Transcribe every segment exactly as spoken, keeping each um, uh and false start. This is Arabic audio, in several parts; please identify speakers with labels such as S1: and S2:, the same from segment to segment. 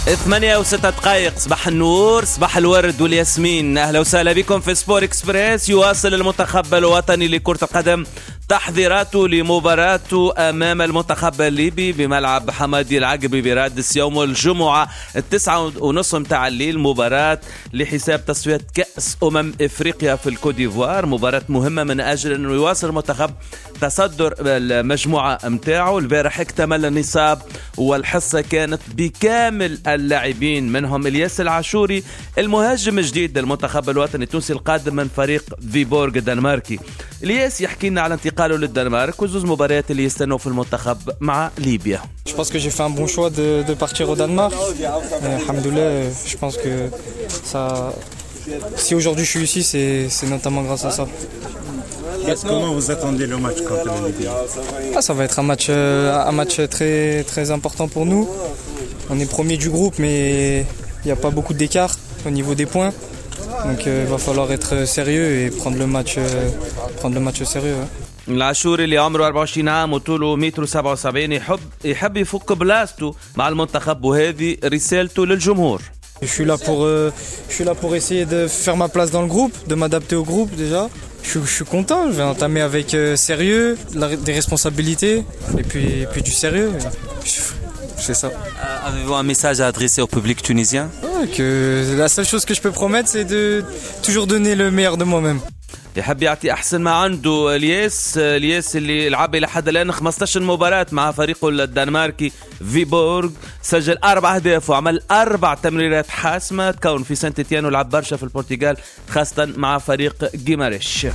S1: ثمانية وستة دقائق. صباح النور، صباح الورد والياسمين. أهلا وسهلا بكم في سبور إكسبريس. يواصل المنتخب الوطني لكرة القدم تحضيراته لمباراته أمام المنتخب الليبي بملعب حمادي العقبي برادس يوم الجمعة التسعة ونصف متاع الليل، مباراة لحساب تصفية كأس أمم إفريقيا في الكوديفوار. مباراة مهمة من أجل أنه يواصل المنتخب تصدر المجموعة متاعه. البارح اكتمل النصاب والحصة كانت بكامل اللاعبين، منهم الياس العاشوري المهاجم الجديد للمنتخب الوطني التونسي القادم من فريق فيبورغ الدنماركي. الياس يحكي لنا على انتقاله للدنمارك وزوز مباريات اللي يستنوا في المنتخب مع ليبيا.
S2: Je pense que j'ai fait un bon choix de, de partir au Danemark. Alhamdoulilah, je pense que ça, si aujourd'hui je suis ici, c'est, c'est notamment grâce à ça.
S3: Comment vous attendez le match contre la Libye?
S2: Ah, ça va être un match, euh, un match très, très important pour nous. On est premier du groupe, mais il n'y a pas beaucoup d'écart au niveau des points. Donc euh, il va falloir être sérieux et prendre le match, euh, prendre le match au sérieux. Hein.
S1: العاشوري اللي عمره أربعة وعشرين عام وطوله متر وسبعة وسبعين يحب يحب يفك بلاصته مع المنتخب، وهذه رسالته للجمهور.
S2: Je suis là pour, euh, je suis là pour essayer de faire ma place dans le groupe, de m'adapter au groupe déjà. Je, je suis content, je vais entamer avec euh, sérieux, la, des responsabilités et puis, et puis du sérieux. C'est ça.
S4: Euh, Avez-vous un message à adresser au public tunisien?
S2: Ouais, que la seule chose que je peux promettre, c'est de toujours donner le meilleur de moi-même.
S1: يحب يعطي أحسن ما عنده. الياس الياس اللي لعب لحد الآن خمسطعش مباراة مع فريقه الدنماركي فيبورغ، سجل أربع أهداف وعمل أربع تمريرات حاسمة. تكون في سانت تيان ولعب برشا في البرتغال خاصة مع فريق جيماريش.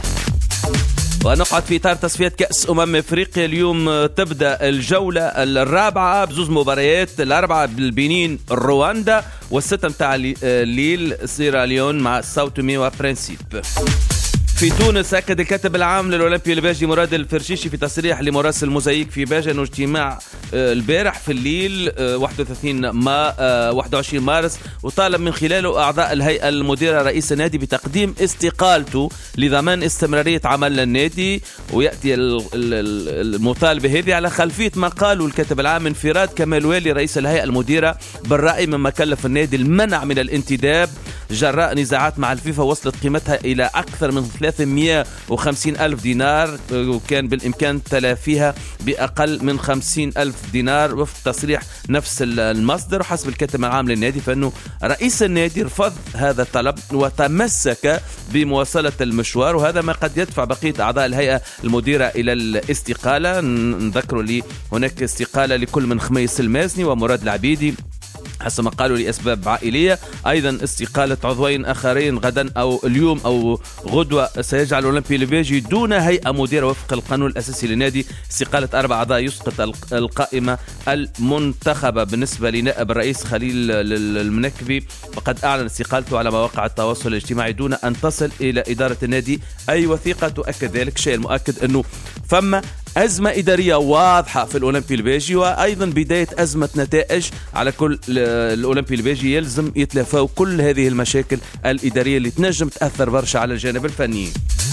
S1: ونقعد في إطار تصفية كأس أمم إفريقيا. اليوم تبدأ الجولة الرابعة بزوز مباريات، الأربعة بالبنين رواندا والستة متاع الليل سيراليون مع ساوتومي وبرنسيب. في تونس أكد الكاتب العام للأولمبي الباجي مراد الفرشيشي في تصريح لمراسل الموزايك في باجة أنه اجتماع البارح في الليل واحد وثلاثين ما واحد وعشرين مارس وطالب من خلاله أعضاء الهيئة المديرة رئيس النادي بتقديم استقالته لضمان استمرارية عمل النادي. ويأتي المطالبة هذه على خلفية ما قاله الكاتب العام انفراد كمال والي رئيس الهيئة المديرة بالرأي مما كلف النادي المنع من الانتداب جراء نزاعات مع الفيفا وصلت قيمتها إلى أكثر من ثلاثمئة وخمسين ألف دينار، وكان بالإمكان تلافيها بأقل من خمسين ألف دينار وفق تصريح نفس المصدر. وحسب الكاتب العام للنادي فإنه رئيس النادي رفض هذا الطلب وتمسك بمواصلة المشوار، وهذا ما قد يدفع بقية أعضاء الهيئة المديرة إلى الاستقالة. نذكروا لي هناك استقالة لكل من خميس المازني ومراد العبيدي حسب ما قالوا لأسباب عائلية. أيضا استقالة عضوين آخرين غدا أو اليوم أو غدوة سيجعل الأولمبي الباجي دون هيئة مديرة وفق القانون الأساسي للنادي. استقالة أربع أعضاء يسقط القائمة المنتخبة. بالنسبة لنائب الرئيس خليل المنكبي فقد أعلن استقالته على مواقع التواصل الاجتماعي دون أن تصل إلى إدارة النادي أي وثيقة تؤكد ذلك. شيء المؤكد أنه فما أزمة إدارية واضحة في الأولمبي الباجي وأيضا بداية أزمة نتائج. على كل الأولمبي الباجي يلزم يتلافوا كل هذه المشاكل الإدارية اللي تنجم تأثر برشا على الجانب الفني.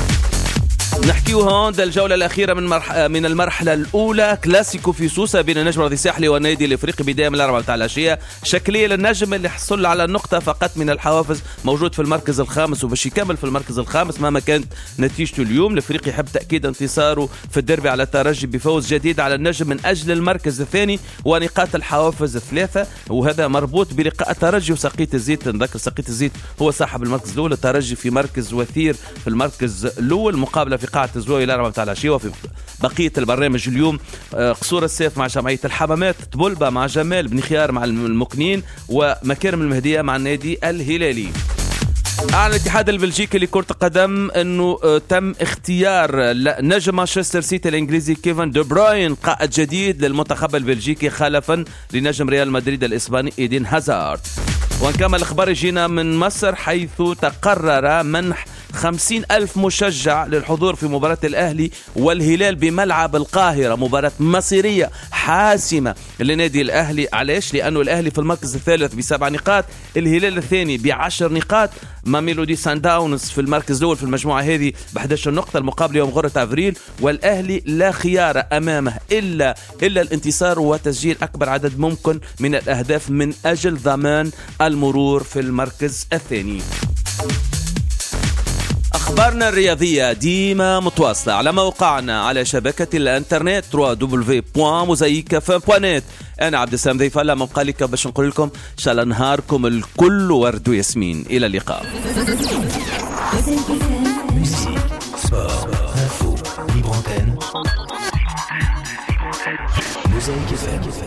S1: نحكيو هون الجولة الأخيرة من مرح... من المرحلة الأولى. كلاسيكو في سوسة بين النجم الرياضي الساحلي والنادي الإفريقي بداية من الأربعة متاع العشية. شكلية للنجم اللي حصل على النقطة فقط من الحوافز، موجود في المركز الخامس وباش يكمل في المركز الخامس مهما كانت نتيجته اليوم. الإفريقي يحب تأكيد انتصاره في الديربي على الترجي بفوز جديد على النجم من أجل المركز الثاني ونقاط الحوافز ثلاثة، وهذا مربوط بلقاء الترجي وسقيت الزيت. نذكر سقيت الزيت هو صاحب المركز الأول، الترجي في مركز وثير في المركز الأول. مقابلة في قاعة الزواج إلى أربعة متاع العشية. وفي بقية البرنامج اليوم قصور السيف مع جمعية الحمامات، طبلبة مع جمال بن خيار مع المكنين، ومكارم المهدية مع النادي الهلالي. أعلن الاتحاد البلجيكي لكرة القدم أنه تم اختيار نجم مانشستر سيتي الإنجليزي كيفن دي بروين قائد جديد للمنتخب البلجيكي خلفا لنجم ريال مدريد الإسباني إيدين هازارد. ونكمل الأخبار جينا من مصر حيث تقرر منح خمسين ألف مشجع للحضور في مباراة الأهلي والهلال بملعب القاهرة، مباراة مصيرية حاسمة لنادي الأهلي. علاش؟ لأنه الأهلي في المركز الثالث بسبع نقاط، الهلال الثاني بعشر نقاط، ميلودي سان داونز في المركز الأول في المجموعة هذه بأحد عشر نقطة المقابل يوم غرة أفريل، والأهلي لا خيار أمامه إلا إلا الانتصار وتسجيل أكبر عدد ممكن من الأهداف من أجل ضمان المرور في المركز الثاني. أخبارنا الرياضية ديما متواصلة على موقعنا على شبكة الانترنت دبليو دبليو دبليو دوت موزايك اف ام دوت نت. أنا عبد السلام ضيف الله مبقى لك باش نقول لكم إن شاء الله نهاركم الكل ورد وياسمين. إلى اللقاء. Mosaïque F M.